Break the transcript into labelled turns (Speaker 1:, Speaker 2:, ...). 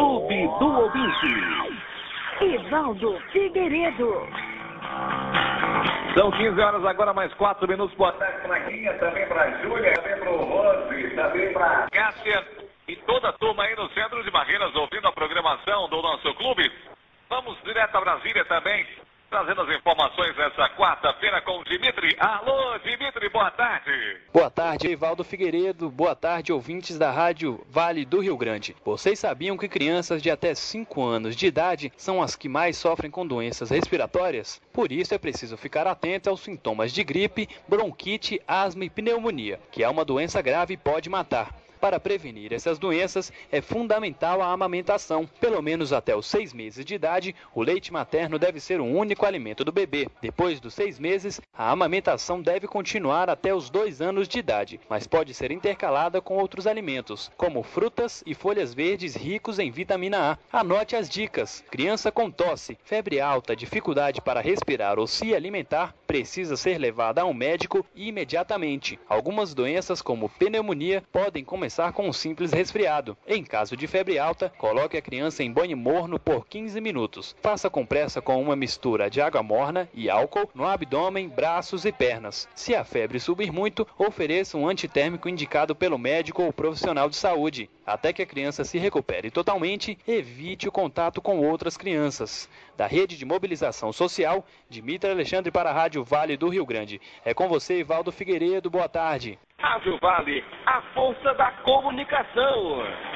Speaker 1: Clube do Ouvinte. Evaldo Figueiredo.
Speaker 2: São 15 horas agora, mais 4 minutos. Boa tarde para a Guinha, também para a Júlia, também para o Rose, também para a Cássia e toda a turma aí no centro de Barreiras ouvindo a programação do nosso clube. Vamos direto a Brasília também, trazendo as informações nessa quarta-feira com o Dimitri. Alô, Dimitri, boa tarde.
Speaker 3: Boa tarde, Evaldo Figueiredo. Boa tarde, ouvintes da Rádio Vale do Rio Grande. Vocês sabiam que crianças de até 5 anos de idade são as que mais sofrem com doenças respiratórias? Por isso é preciso ficar atento aos sintomas de gripe, bronquite, asma e pneumonia, que é uma doença grave e pode matar. Para prevenir essas doenças, é fundamental a amamentação. Pelo menos até os 6 meses de idade, o leite materno deve ser o único alimento do bebê. Depois dos 6 meses, a amamentação deve continuar até os 2 anos de idade, mas pode ser intercalada com outros alimentos, como frutas e folhas verdes ricos em vitamina A. Anote as dicas. Criança com tosse, febre alta, dificuldade para respirar ou se alimentar, precisa ser levada a um médico imediatamente. Algumas doenças, como pneumonia, podem começar com um simples resfriado. Em caso de febre alta, coloque a criança em banho morno por 15 minutos. Faça compressa com uma mistura de água morna e álcool no abdômen, braços e pernas. Se a febre subir muito, ofereça um antitérmico indicado pelo médico ou profissional de saúde. Até que a criança se recupere totalmente, evite o contato com outras crianças. Da Rede de Mobilização Social, Dimitri Alexandre para a Rádio Vale do Rio Grande. É com você, Evaldo Figueiredo. Boa tarde.
Speaker 1: Rádio Vale, a força da comunicação.